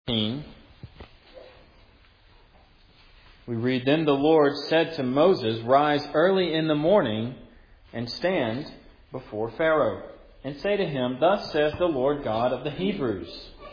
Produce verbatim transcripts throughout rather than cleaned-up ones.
We read, Then the Lord said to Moses, Rise early in the morning and stand before Pharaoh, and say to him, Thus says the Lord God of the Hebrews,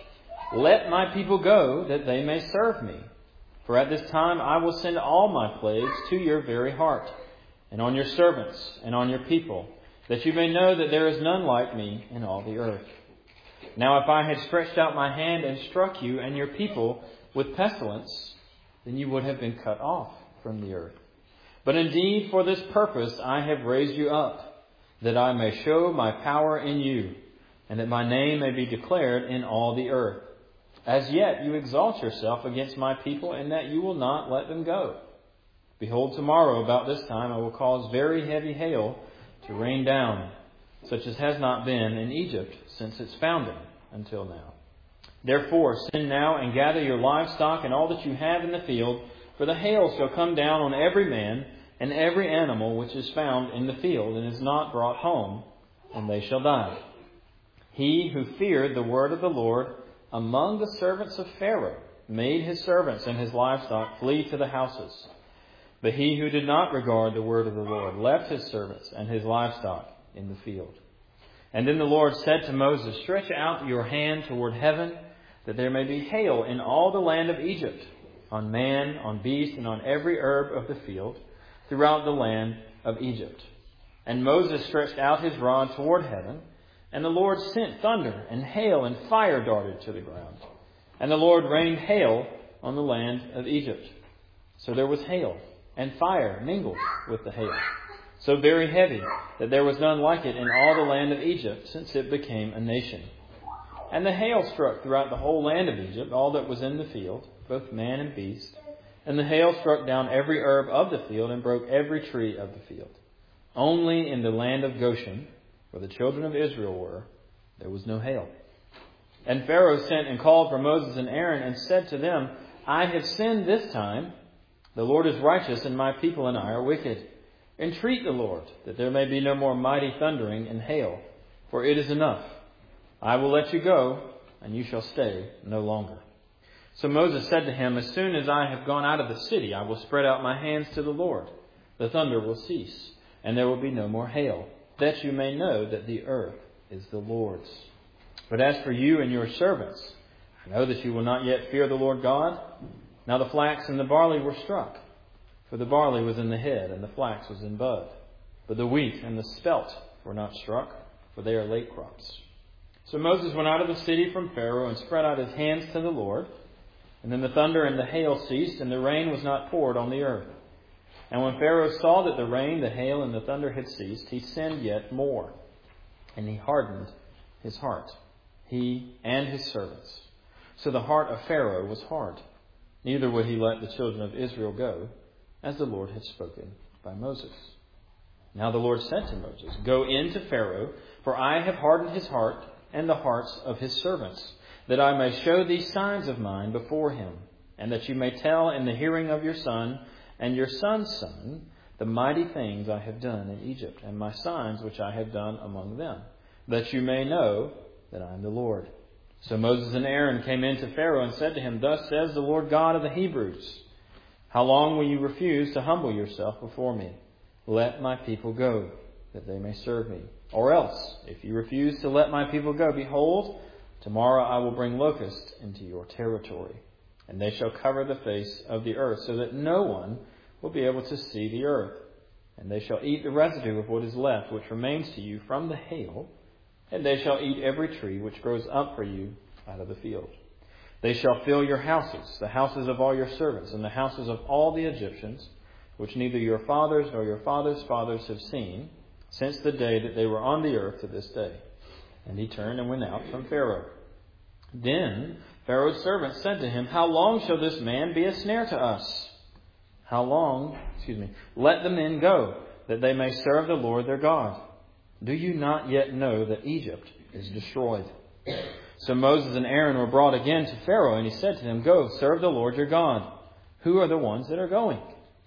Let my people go, that they may serve me. For at this time I will send all my plagues to your very heart, and on your servants, and on your people, that you may know that there is none like me in all the earth. Now if I had stretched out my hand and struck you and your people with pestilence, then you would have been cut off from the earth. But indeed for this purpose I have raised you up, that I may show my power in you, and that my name may be declared in all the earth. As yet you exalt yourself against my people, in that you will not let them go. Behold, tomorrow about this time I will cause very heavy hail to rain down, such as has not been in Egypt since its founding until now. Therefore, send now and gather your livestock and all that you have in the field, for the hail shall come down on every man and every animal which is found in the field and is not brought home, and they shall die. He who feared the word of the Lord among the servants of Pharaoh made his servants and his livestock flee to the houses. But he who did not regard the word of the Lord left his servants and his livestock in the field. And then the Lord said to Moses, Stretch out your hand toward heaven, that there may be hail in all the land of Egypt, on man, on beast, and on every herb of the field, throughout the land of Egypt. And Moses stretched out his rod toward heaven, and the Lord sent thunder, and hail, and fire darted to the ground. And the Lord rained hail on the land of Egypt. So there was hail, and fire mingled with the hail, so very heavy that there was none like it in all the land of Egypt, since it became a nation. And the hail struck throughout the whole land of Egypt, all that was in the field, both man and beast. And the hail struck down every herb of the field, and broke every tree of the field. Only in the land of Goshen, where the children of Israel were, there was no hail. And Pharaoh sent and called for Moses and Aaron, and said to them, I have sinned this time. The Lord is righteous, and my people and I are wicked. Entreat the Lord, that there may be no more mighty thundering and hail, for it is enough. I will let you go, and you shall stay no longer. So Moses said to him, As soon as I have gone out of the city, I will spread out my hands to the Lord. The thunder will cease, and there will be no more hail, that you may know that the earth is the Lord's. But as for you and your servants, I know that you will not yet fear the Lord God. Now the flax and the barley were struck, for the barley was in the head, and the flax was in bud. But the wheat and the spelt were not struck, for they are late crops. So Moses went out of the city from Pharaoh, and spread out his hands to the Lord. And then the thunder and the hail ceased, and the rain was not poured on the earth. And when Pharaoh saw that the rain, the hail, and the thunder had ceased, he sinned yet more, and he hardened his heart, he and his servants. So the heart of Pharaoh was hard. Neither would he let the children of Israel go, as the Lord had spoken by Moses. Now the Lord said to Moses, Go in to Pharaoh, for I have hardened his heart and the hearts of his servants, that I may show these signs of mine before him, and that you may tell in the hearing of your son and your son's son the mighty things I have done in Egypt, and my signs which I have done among them, that you may know that I am the Lord. So Moses and Aaron came in to Pharaoh and said to him, Thus says the Lord God of the Hebrews, How long will you refuse to humble yourself before me? Let my people go, that they may serve me. Or else, if you refuse to let my people go, behold, tomorrow I will bring locusts into your territory, and they shall cover the face of the earth, so that no one will be able to see the earth. And they shall eat the residue of what is left, which remains to you from the hail, and they shall eat every tree which grows up for you out of the field. They shall fill your houses, the houses of all your servants, and the houses of all the Egyptians, which neither your fathers nor your fathers' fathers have seen, since the day that they were on the earth to this day. And he turned and went out from Pharaoh. Then Pharaoh's servants said to him, How long shall this man be a snare to us? How long, excuse me, let the men go, that they may serve the Lord their God. Do you not yet know that Egypt is destroyed? So Moses and Aaron were brought again to Pharaoh, and he said to them, Go, serve the Lord your God. Who are the ones that are going?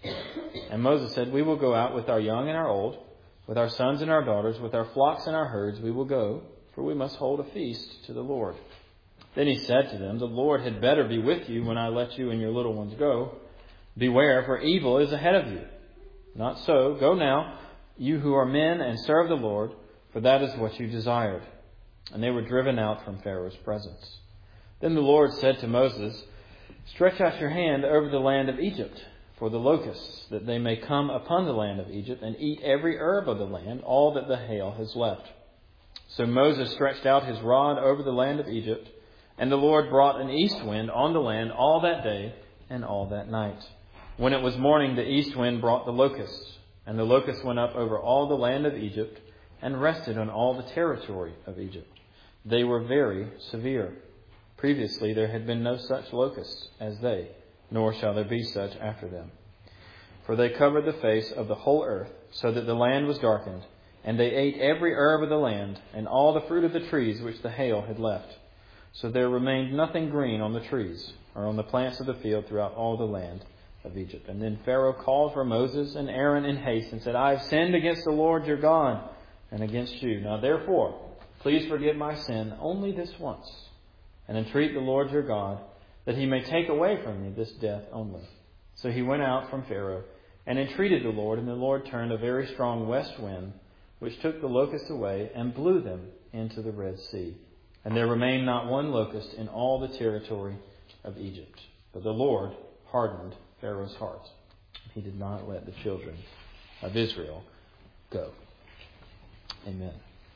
And Moses said, We will go out with our young and our old, with our sons and our daughters, with our flocks and our herds we will go, for we must hold a feast to the Lord. Then he said to them, "The Lord had better be with you when I let you and your little ones go. Beware, for evil is ahead of you. Not so. Go now, you who are men, and serve the Lord, for that is what you desired." And they were driven out from Pharaoh's presence. Then the Lord said to Moses, "Stretch out your hand over the land of Egypt for the locusts, that they may come upon the land of Egypt and eat every herb of the land, all that the hail has left." So Moses stretched out his rod over the land of Egypt, and the Lord brought an east wind on the land all that day and all that night. When it was morning, the east wind brought the locusts, and the locusts went up over all the land of Egypt and rested on all the territory of Egypt. They were very severe. Previously there had been no such locusts as they, nor shall there be such after them. For they covered the face of the whole earth, so that the land was darkened, and they ate every herb of the land, and all the fruit of the trees which the hail had left. So there remained nothing green on the trees, or on the plants of the field throughout all the land of Egypt. And then Pharaoh called for Moses and Aaron in haste, and said, "I have sinned against the Lord your God, and against you. Now therefore, please forgive my sin only this once, and entreat the Lord your God, that he may take away from me this death only." So he went out from Pharaoh, and entreated the Lord, and the Lord turned a very strong west wind, which took the locusts away, and blew them into the Red Sea. And there remained not one locust in all the territory of Egypt. But the Lord hardened Pharaoh's heart. He did not let the children of Israel go. Amen.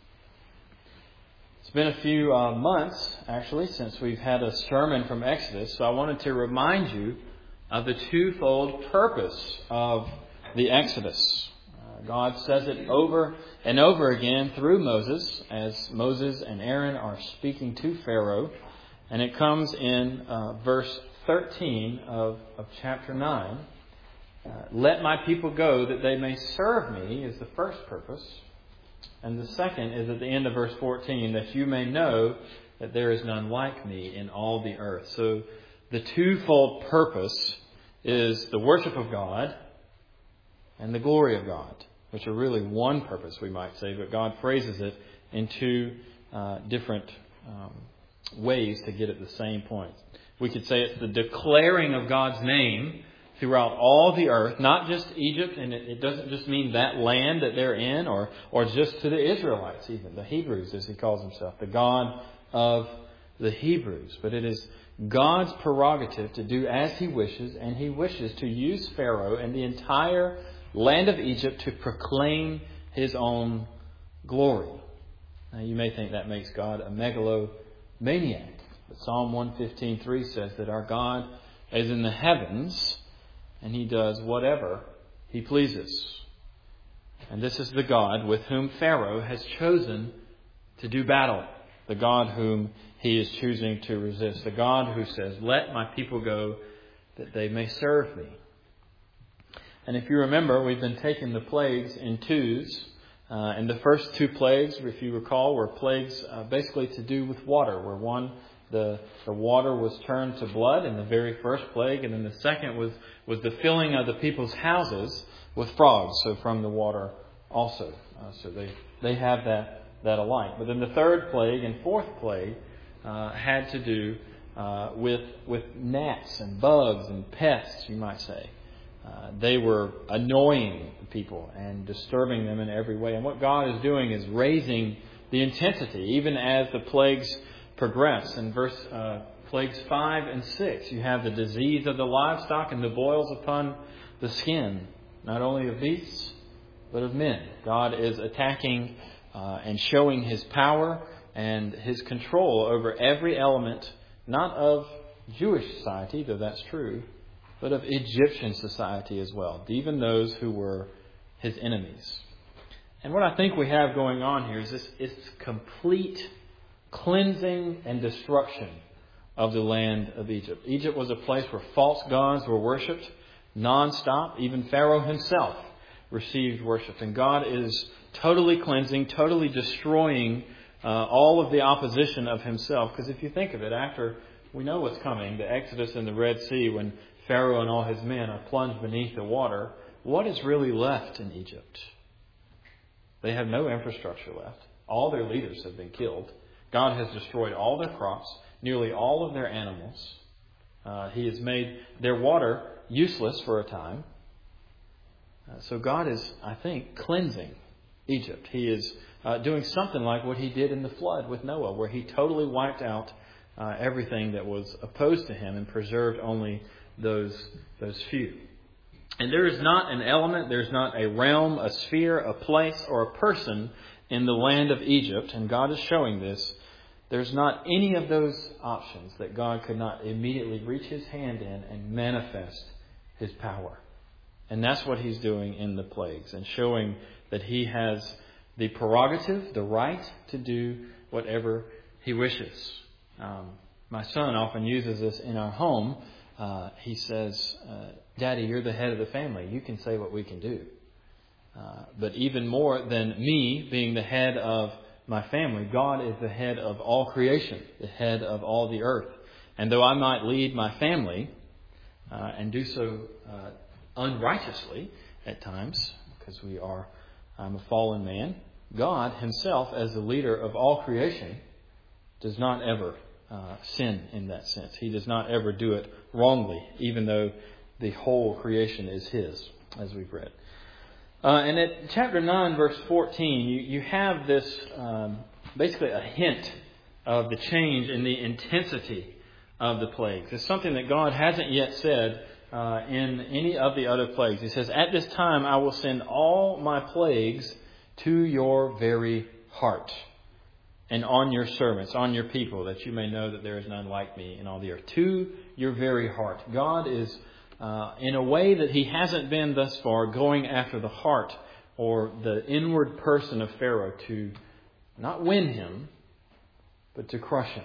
It's been a few uh, months, actually, since we've had a sermon from Exodus. So I wanted to remind you of the twofold purpose of the Exodus. God says it over and over again through Moses, as Moses and Aaron are speaking to Pharaoh. And it comes in uh, verse thirteen of, of chapter nine. Uh, Let my people go that they may serve me is the first purpose. And the second is at the end of verse fourteen, that you may know that there is none like me in all the earth. So the twofold purpose is the worship of God and the glory of God, which are really one purpose, we might say, but God phrases it in two uh, different um, ways to get at the same point. We could say it's the declaring of God's name throughout all the earth, not just Egypt, and it, it doesn't just mean that land that they're in, or, or just to the Israelites even, the Hebrews as he calls himself, the God of the Hebrews. But it is God's prerogative to do as he wishes, and he wishes to use Pharaoh and the entire land of Egypt to proclaim his own glory. Now you may think that makes God a megalomaniac. But Psalm one fifteen three says that our God is in the heavens and he does whatever he pleases. And this is the God with whom Pharaoh has chosen to do battle. The God whom he is choosing to resist. The God who says, "Let my people go that they may serve me." And if you remember, we've been taking the plagues in twos. Uh, and the first two plagues, if you recall, were plagues uh, basically to do with water. Where one, the, the water was turned to blood in the very first plague. And then the second was, was the filling of the people's houses with frogs. So from the water also. Uh, so they, they have that, that alike. But then the third plague and fourth plague uh, had to do uh, with, with gnats and bugs and pests, you might say. Uh, they were annoying people and disturbing them in every way. And what God is doing is raising the intensity, even as the plagues progress. In verse uh, plagues five and six, you have the disease of the livestock and the boils upon the skin, not only of beasts, but of men. God is attacking uh, and showing his power and his control over every element, not of Jewish society, though that's true, but of Egyptian society as well, even those who were his enemies. And what I think we have going on here is this, it's complete cleansing and destruction of the land of Egypt. Egypt was a place where false gods were worshipped non-stop. Even Pharaoh himself received worship. And God is totally cleansing, totally destroying uh, all of the opposition of himself. Because if you think of it, after we know what's coming, the Exodus in the Red Sea, when Pharaoh and all his men are plunged beneath the water, what is really left in Egypt? They have no infrastructure left. All their leaders have been killed. God has destroyed all their crops, nearly all of their animals. Uh, he has made their water useless for a time. Uh, so God is, I think, cleansing Egypt. He is uh, doing something like what he did in the flood with Noah, where he totally wiped out uh, everything that was opposed to him and preserved only those those few. And there is not an element, there's not a realm, a sphere, a place, or a person in the land of Egypt, and God is showing this. There's not any of those options that God could not immediately reach his hand in and manifest his power. And that's what he's doing in the plagues, and showing that he has the prerogative, the right to do whatever he wishes. Um, my son often uses this in our home. Uh, he says, uh, Daddy, you're the head of the family. You can say what we can do. Uh, but even more than me being the head of my family, God is the head of all creation, the head of all the earth. And though I might lead my family uh, and do so uh, unrighteously at times, because we are, I'm a fallen man, God himself, as the leader of all creation, does not ever uh, sin in that sense. He does not ever do it wrongly, even though the whole creation is his, as we've read. Uh, and at chapter nine, verse fourteen, you, you have this, um, basically a hint of the change in the intensity of the plagues. It's something that God hasn't yet said uh, in any of the other plagues. He says, at this time I will send all my plagues to your very heart, and on your servants, on your people, that you may know that there is none like me in all the earth. To your very heart. God is, uh, in a way that he hasn't been thus far, going after the heart or the inward person of Pharaoh to not win him, but to crush him.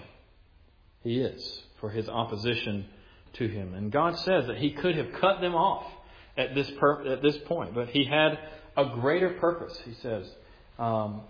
He is, for his opposition to him. And God says that he could have cut them off at this per- at this point, but he had a greater purpose, he says, um,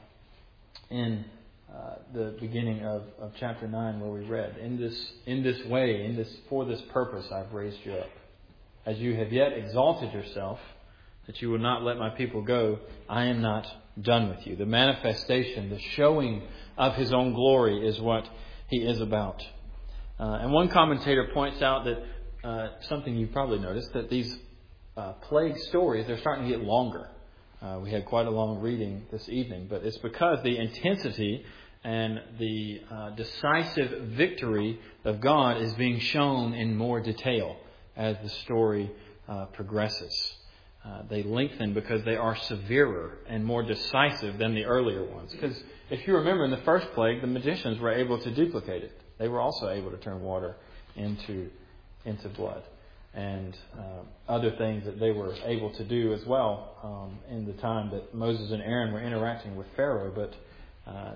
in Uh, the beginning of, of chapter nine, where we read, in this in this way, in this for this purpose I've raised you up. As you have yet exalted yourself, that you will not let my people go, I am not done with you. The manifestation, the showing of his own glory is what he is about. Uh, and one commentator points out that uh, something you've probably noticed, that these uh, plague stories, they're starting to get longer. Uh, we had quite a long reading this evening, but it's because the intensity and the uh, decisive victory of God is being shown in more detail as the story uh, progresses. Uh, they lengthen because they are severer and more decisive than the earlier ones. Because if you remember, in the first plague, the magicians were able to duplicate it. They were also able to turn water into into blood. And uh, other things that they were able to do as well um, in the time that Moses and Aaron were interacting with Pharaoh. But uh,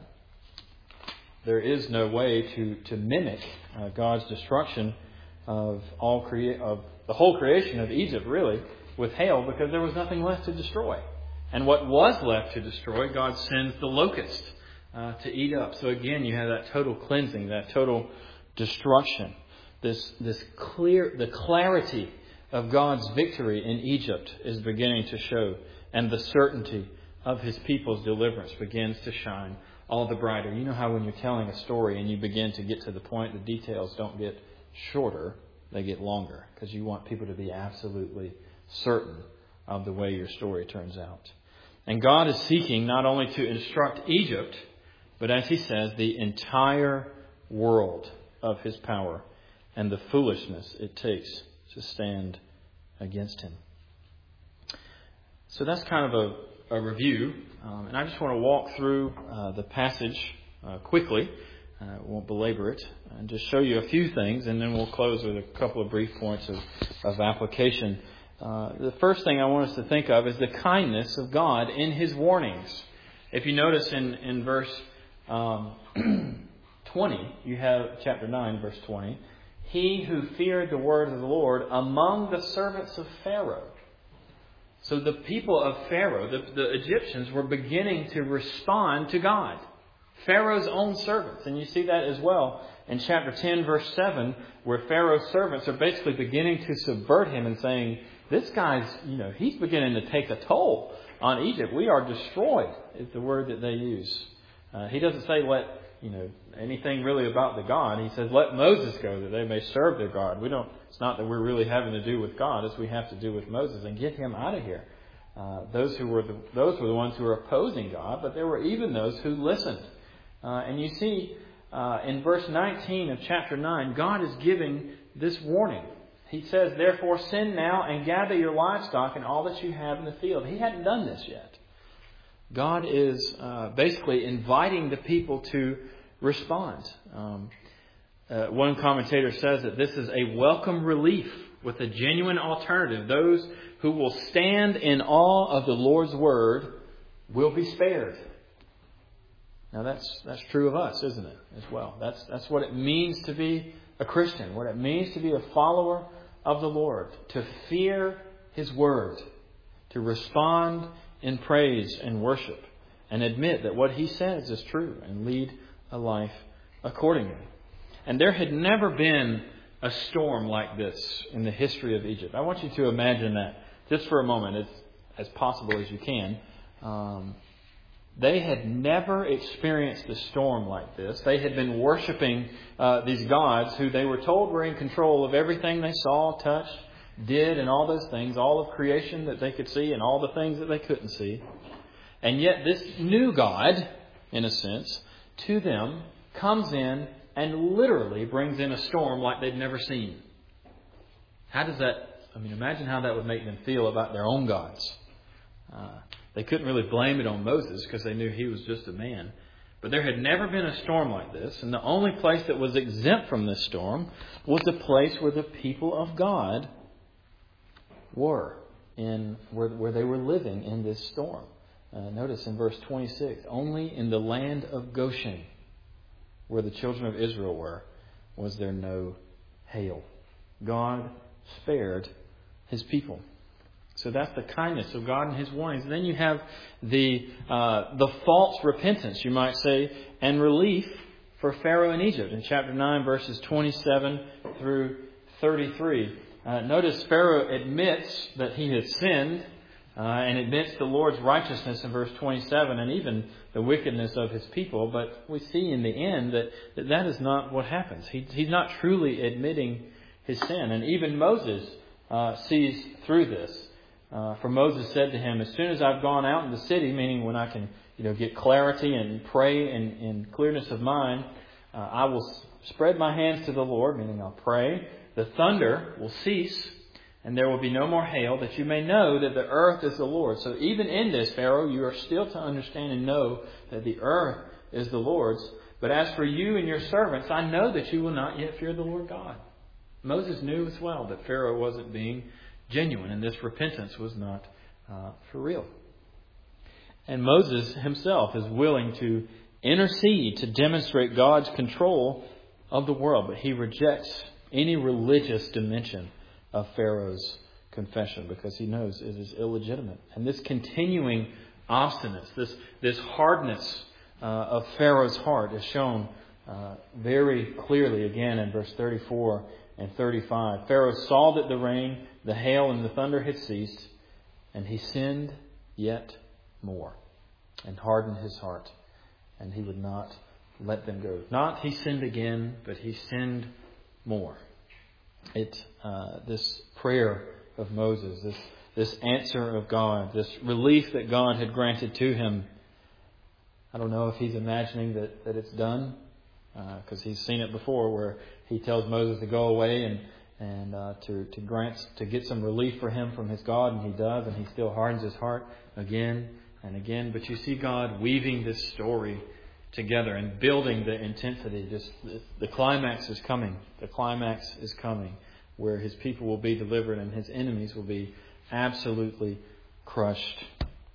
there is no way to, to mimic uh, God's destruction of all crea- of the whole creation of Egypt, really, with hail, because there was nothing left to destroy. And what was left to destroy, God sends the locust uh, to eat up. So again, you have that total cleansing, that total destruction. This this clear the clarity of God's victory in Egypt is beginning to show, and the certainty of his people's deliverance begins to shine all the brighter. You know how when you're telling a story and you begin to get to the point, the details don't get shorter, they get longer, because you want people to be absolutely certain of the way your story turns out. And God is seeking not only to instruct Egypt, but as he says, the entire world of his power and the foolishness it takes to stand against him. So that's kind of a, a review. Um, and I just want to walk through uh, the passage uh, quickly. I uh, won't belabor it. And just show you a few things, and then we'll close with a couple of brief points of, of application. Uh, the first thing I want us to think of is the kindness of God in his warnings. If you notice in, in verse um, twenty, you have chapter nine, verse twenty. He who feared the word of the Lord among the servants of Pharaoh. So the people of Pharaoh, the, the Egyptians, were beginning to respond to God. Pharaoh's own servants. And you see that as well in chapter ten, verse seven, where Pharaoh's servants are basically beginning to subvert him and saying, this guy's, you know, he's beginning to take a toll on Egypt. We are destroyed, is the word that they use. Uh, he doesn't say let you know, anything really about the God. He says, let Moses go that they may serve their God. We don't. It's not that we're really having to do with God as we have to do with Moses, and get him out of here. Uh, those who were the, those were the ones who were opposing God, but there were even those who listened. Uh, and you see uh, in verse nineteen of chapter nine, God is giving this warning. He says, therefore send now and gather your livestock and all that you have in the field. He hadn't done this yet. God is uh, basically inviting the people to respond. Um, uh, one commentator says that this is a welcome relief with a genuine alternative. Those who will stand in awe of the Lord's word will be spared. Now that's that's true of us, isn't it, as well? That's that's what it means to be a Christian, what it means to be a follower of the Lord, to fear His word, to respond in praise and worship, and admit that what He says is true and lead a life accordingly. And there had never been a storm like this in the history of Egypt. I want you to imagine that just for a moment, as, as possible as you can. Um, They had never experienced a storm like this. They had been worshiping uh, these gods who they were told were in control of everything they saw, touched, did, and all those things, all of creation that they could see and all the things that they couldn't see. And yet this new God, in a sense, to them comes in and literally brings in a storm like they'd never seen. How does that, I mean, imagine how that would make them feel about their own gods. Uh, They couldn't really blame it on Moses because they knew he was just a man. But there had never been a storm like this. And the only place that was exempt from this storm was the place where the people of God were, in where, where they were living in this storm. Uh, notice in verse twenty-six, only in the land of Goshen, where the children of Israel were, was there no hail. God spared His people. So that's the kindness of God and His warnings. Then you have the uh, the false repentance, you might say, and relief for Pharaoh in Egypt. In chapter nine, verses twenty-seven through thirty-three. Uh, notice Pharaoh admits that he has sinned uh, and admits the Lord's righteousness in verse twenty-seven and even the wickedness of His people. But we see in the end that that, that is not what happens. He, he's not truly admitting his sin. And even Moses uh, sees through this. Uh, for Moses said to him, as soon as I've gone out in the city, meaning when I can, you know, get clarity and pray in, in clearness of mind, uh, I will s- spread my hands to the Lord, meaning I'll pray. The thunder will cease, and there will be no more hail, that you may know that the earth is the Lord. So even in this, Pharaoh, you are still to understand and know that the earth is the Lord's. But as for you and your servants, I know that you will not yet fear the Lord God. Moses knew as well that Pharaoh wasn't being genuine, and this repentance was not uh, for real. And Moses himself is willing to intercede to demonstrate God's control of the world, but he rejects any religious dimension of Pharaoh's confession because he knows it is illegitimate. And this continuing obstinance, this this hardness uh, of Pharaoh's heart is shown uh, very clearly again in verse thirty-four and thirty-five. Pharaoh saw that the rain, the hail, and the thunder had ceased, and he sinned yet more and hardened his heart, and he would not let them go. Not he sinned again, but he sinned more. It uh, this prayer of Moses, this this answer of God, this relief that God had granted to him. I don't know if he's imagining that, that it's done, because uh, he's seen it before, where he tells Moses to go away and and uh, to to grant to get some relief for him from his God, and he does, and he still hardens his heart again and again. But you see God weaving this story together and building the intensity. Just the climax is coming. The climax is coming, where His people will be delivered and His enemies will be absolutely crushed.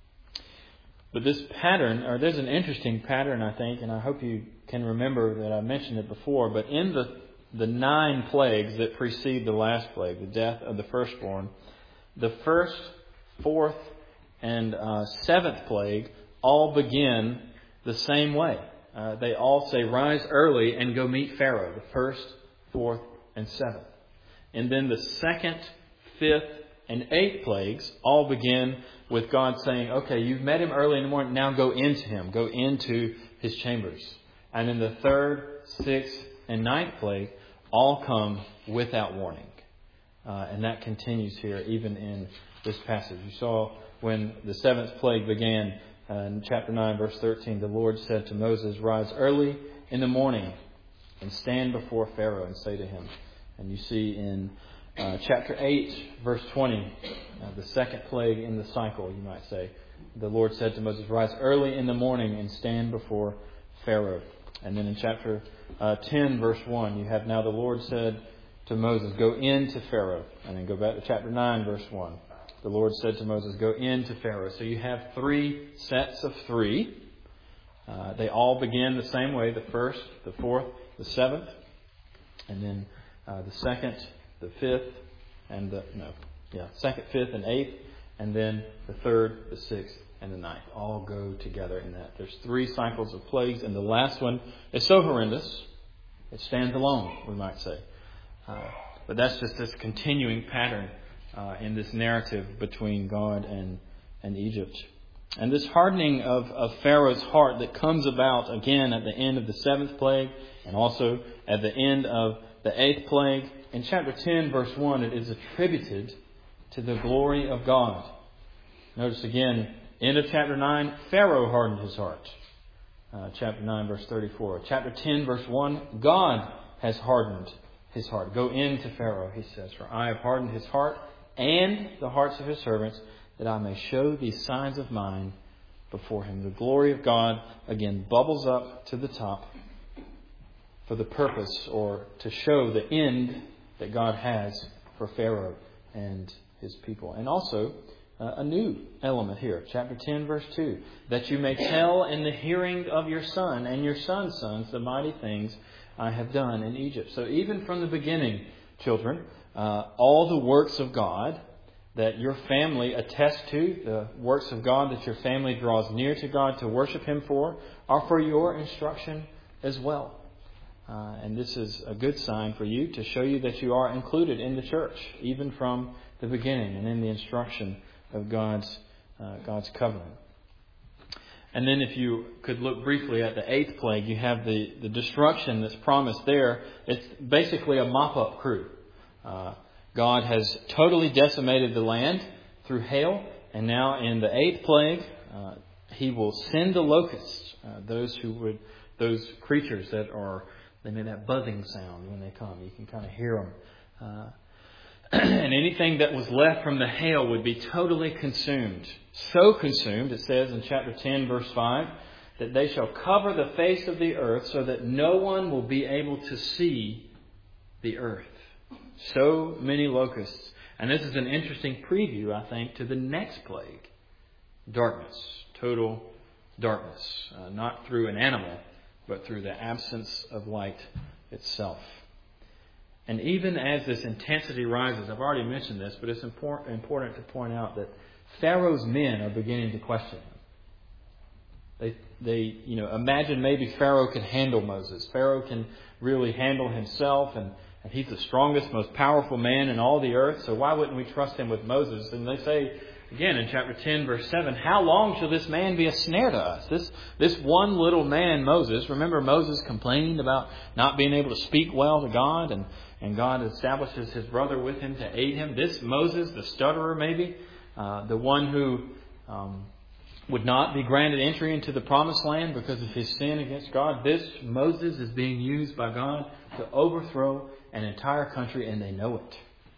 But this pattern, or there's an interesting pattern, I think, and I hope you can remember that I mentioned it before. But in the the nine plagues that precede the last plague, the death of the firstborn, the first, fourth, and uh, seventh plague all begin the same way. Uh, they all say, rise early and go meet Pharaoh, the first, fourth, and seventh. And then the second, fifth, and eighth plagues all begin with God saying, okay, you've met him early in the morning, now go into him, go into his chambers. And then the third, sixth, and ninth plague all come without warning. Uh, and that continues here, even in this passage. You saw when the seventh plague began, uh, in chapter nine, verse thirteen, the Lord said to Moses, "Rise early in the morning and stand before Pharaoh and say to him." And you see in uh, chapter eight, verse twenty, uh, the second plague in the cycle, you might say, the Lord said to Moses, "Rise early in the morning and stand before Pharaoh." And then in chapter uh, ten, verse one, you have, "Now the Lord said to Moses, go in to Pharaoh." And then go back to chapter nine, verse one. The Lord said to Moses, "Go in to Pharaoh." So you have three sets of three. Uh, they all begin the same way. The first, the fourth, the seventh. And then uh, the second, the fifth, and the, no, yeah, second, fifth, and eighth. And then the third, the sixth, and the ninth. All go together in that. There's three cycles of plagues. And the last one is so horrendous, it stands alone, we might say. Uh, but that's just this continuing pattern uh, in this narrative between God and, and Egypt. And this hardening of, of Pharaoh's heart that comes about again at the end of the seventh plague and also at the end of the eighth plague. In chapter ten, verse one, it is attributed to the glory of God. Notice again, end of chapter nine, Pharaoh hardened his heart. Uh, chapter nine, verse thirty-four. Chapter ten, verse one, God has hardened his heart. Go in to Pharaoh, he says, "For I have hardened his heart and the hearts of his servants, that I may show these signs of mine before him." The glory of God, again, bubbles up to the top for the purpose or to show the end that God has for Pharaoh and his people. And also uh, a new element here, chapter ten, verse two, "That you may tell in the hearing of your son and your son's sons the mighty things I have done in Egypt." So even from the beginning, children, uh, all the works of God that your family attests to, the works of God that your family draws near to God to worship Him for, are for your instruction as well. Uh, and this is a good sign for you to show you that you are included in the church, even from the beginning and in the instruction of God's uh, God's covenant. And then if you could look briefly at the eighth plague, you have the, the destruction that's promised there. It's basically a mop-up crew. Uh, God has totally decimated the land through hail. And now in the eighth plague, uh, He will send the locusts, uh, those who would, those creatures that are, they make that buzzing sound when they come. You can kind of hear them. Uh, and anything that was left from the hail would be totally consumed. So consumed, it says in chapter ten, verse five, that they shall cover the face of the earth so that no one will be able to see the earth. So many locusts. And this is an interesting preview, I think, to the next plague. Darkness. Total darkness. Uh, not through an animal, but through the absence of light itself. And even as this intensity rises, I've already mentioned this, but it's important important to point out that Pharaoh's men are beginning to question him. They, they, you know, imagine maybe Pharaoh can handle Moses. Pharaoh can really handle himself, and, and he's the strongest, most powerful man in all the earth. So why wouldn't we trust him with Moses? And they say, again, in chapter ten, verse seven, "How long shall this man be a snare to us?" This this one little man, Moses. Remember, Moses complained about not being able to speak well to God, and, and God establishes his brother with him to aid him. This Moses, the stutterer maybe, uh, the one who um, would not be granted entry into the promised land because of his sin against God. This Moses is being used by God to overthrow an entire country, and they know it.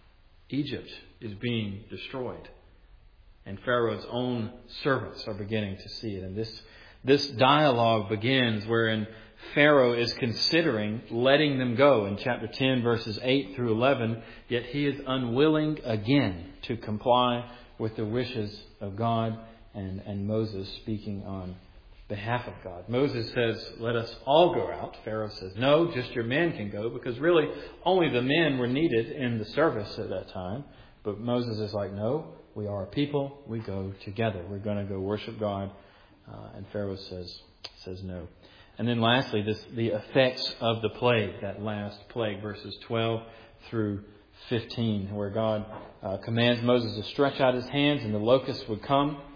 Egypt is being destroyed. And Pharaoh's own servants are beginning to see it. And this this dialogue begins wherein Pharaoh is considering letting them go in chapter ten, verses eight through eleven. Yet he is unwilling again to comply with the wishes of God and, and Moses speaking on behalf of God. Moses says, "Let us all go out." Pharaoh says, "No, just your men can go," because really only the men were needed in the service at that time. But Moses is like, "No, we are a people. We go together. We're going to go worship God." Uh, and Pharaoh says says no. And then lastly, this the effects of the plague, that last plague, verses twelve through fifteen, where God uh, commands Moses to stretch out his hands and the locusts would come.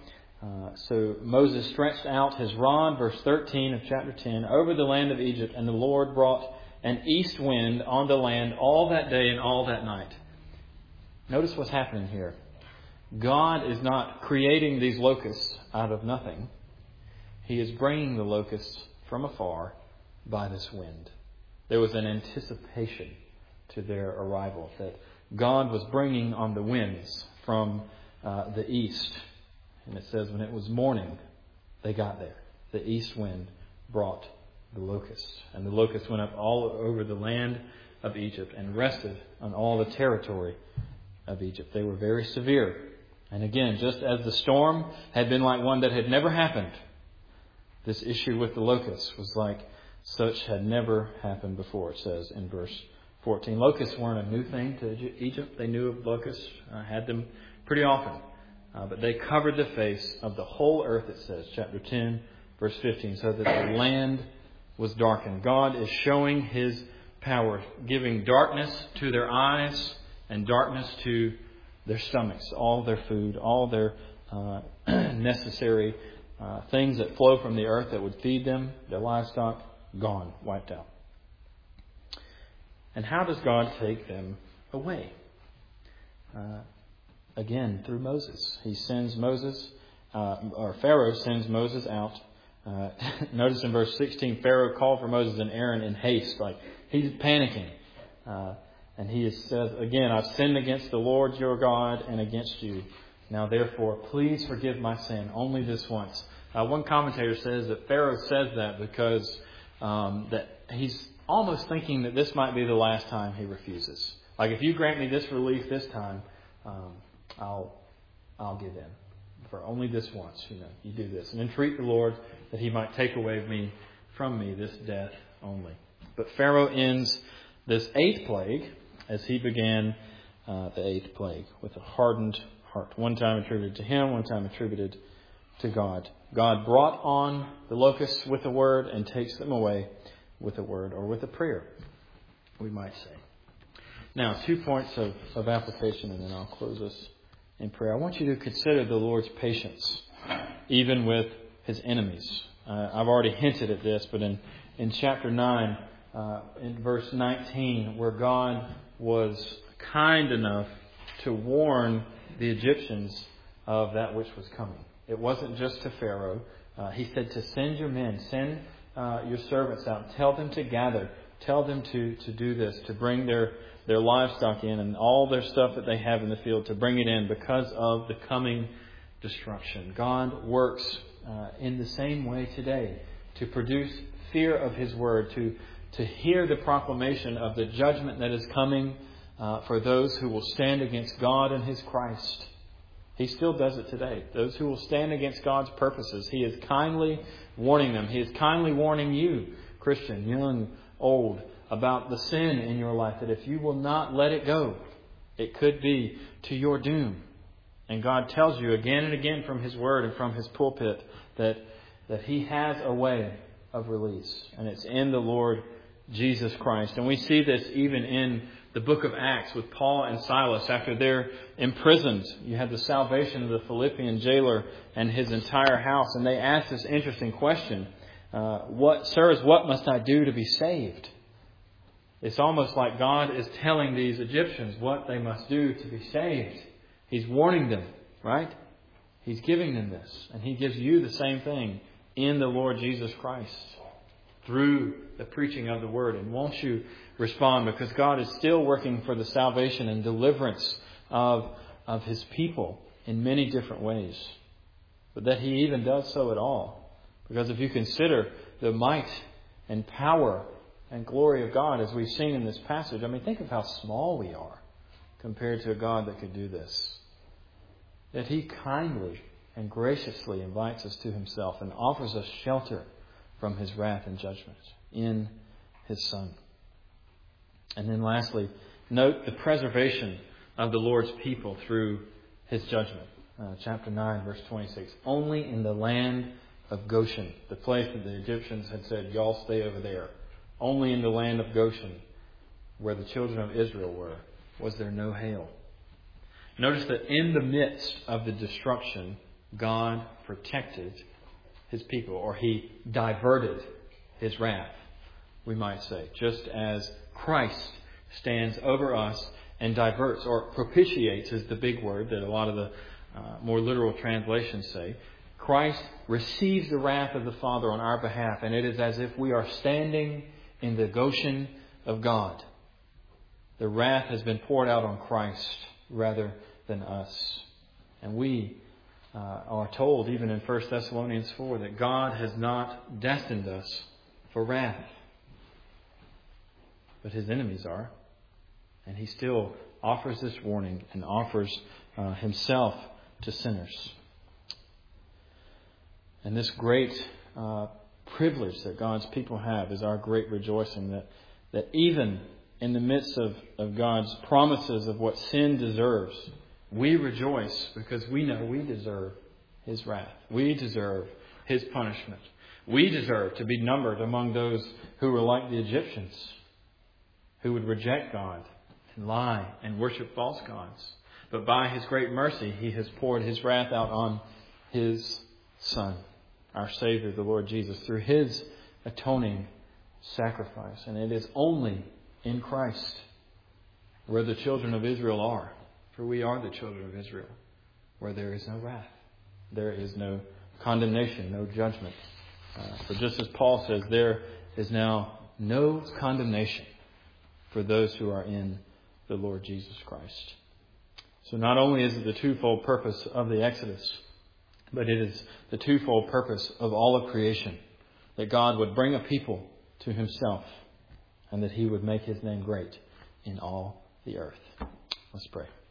Uh, so Moses stretched out his rod, verse thirteen of chapter ten, over the land of Egypt, and the Lord brought an east wind on the land all that day and all that night. Notice what's happening here. God is not creating these locusts out of nothing. He is bringing the locusts from afar by this wind. There was an anticipation to their arrival that God was bringing on the winds from uh, the east. And it says when it was morning, they got there. The east wind brought the locusts. And the locusts went up all over the land of Egypt and rested on all the territory of Egypt. They were very severe. And again, just as the storm had been like one that had never happened, this issue with the locusts was like such had never happened before, it says in verse fourteen. Locusts weren't a new thing to Egypt. They knew of locusts, uh, had them pretty often. Uh, but they covered the face of the whole earth, it says, chapter ten, verse fifteen, so that the land was darkened. God is showing His power, giving darkness to their eyes and darkness to their stomachs, all their food, all their uh, necessary uh, things that flow from the earth that would feed them, their livestock, gone, wiped out. And how does God take them away? Uh, again, through Moses. He sends Moses, uh, or Pharaoh sends Moses out. Uh, notice in verse sixteen, Pharaoh called for Moses and Aaron in haste, like he's panicking. Uh, and he says, again, I've sinned against the Lord your God and against you. Now therefore, please forgive my sin only this once. Uh, one commentator says that Pharaoh says that because um, that he's almost thinking that this might be the last time he refuses. Like, if you grant me this relief this time, um, I'll I'll give in. For only this once, you know, you do this. And entreat the Lord that He might take away me from me this death only. But Pharaoh ends this eighth plague as he began uh, the eighth plague with a hardened heart. One time attributed to him, one time attributed to God. God brought on the locusts with a word and takes them away with a word or with a prayer, we might say. Now, two points of, of application, and then I'll close this in prayer. I want you to consider the Lord's patience, even with His enemies. Uh, I've already hinted at this, but in, in chapter nine, uh, in verse nineteen, where God was kind enough to warn the Egyptians of that which was coming. It wasn't just to Pharaoh. Uh, he said to send your men, send uh, your servants out, tell them to gather, tell them to, to do this, to bring their, their livestock in and all their stuff that they have in the field, to bring it in because of the coming destruction. God works uh, in the same way today to produce fear of His word, to, to hear the proclamation of the judgment that is coming uh, for those who will stand against God and His Christ. He still does it today. Those who will stand against God's purposes, He is kindly warning them. He is kindly warning you, Christian, young, old, about the sin in your life, that if you will not let it go, it could be to your doom. And God tells you again and again from His Word and from His pulpit that, that He has a way of release. And it's in the Lord Jesus Christ. And we see this even in the book of Acts with Paul and Silas after they're imprisoned. You have the salvation of the Philippian jailer and his entire house. And they ask this interesting question. Uh, what, sirs, what must I do to be saved? It's almost like God is telling these Egyptians what they must do to be saved. He's warning them, right? He's giving them this. And He gives you the same thing in the Lord Jesus Christ through the preaching of the Word. And won't you respond? Because God is still working for the salvation and deliverance of, of His people in many different ways. But that He even does so at all. Because if you consider the might and power and glory of God as we've seen in this passage, I mean, think of how small we are compared to a God that could do this. That He kindly and graciously invites us to Himself and offers us shelter from His wrath and judgment in His Son. And then lastly, note the preservation of the Lord's people through His judgment. Uh, chapter nine, verse twenty-six. Only in the land of Goshen, the place that the Egyptians had said, y'all stay over there. Only in the land of Goshen, where the children of Israel were, was there no hail. Notice that in the midst of the destruction, God protected His people, or He diverted His wrath, we might say. Just as Christ stands over us and diverts, or propitiates is the big word that a lot of the uh, more literal translations say. Christ receives the wrath of the Father on our behalf, and it is as if we are standing in the Goshen of God. The wrath has been poured out on Christ rather than us. And we uh, are told, even in First Thessalonians four, that God has not destined us for wrath. But His enemies are. And He still offers this warning and offers uh, Himself to sinners. And this great uh, privilege that God's people have is our great rejoicing, that, that even in the midst of, of God's promises of what sin deserves, we rejoice because we know we deserve His wrath. We deserve His punishment. We deserve to be numbered among those who were like the Egyptians, who would reject God and lie and worship false gods. But by His great mercy, He has poured His wrath out on His Son, our Savior, the Lord Jesus, through His atoning sacrifice. And it is only in Christ where the children of Israel are, for we are the children of Israel, where there is no wrath. There is no condemnation, no judgment. Uh, for just as Paul says, there is now no condemnation for those who are in the Lord Jesus Christ. So not only is it the twofold purpose of the Exodus, but it is the twofold purpose of all of creation, that God would bring a people to Himself and that He would make His name great in all the earth. Let's pray.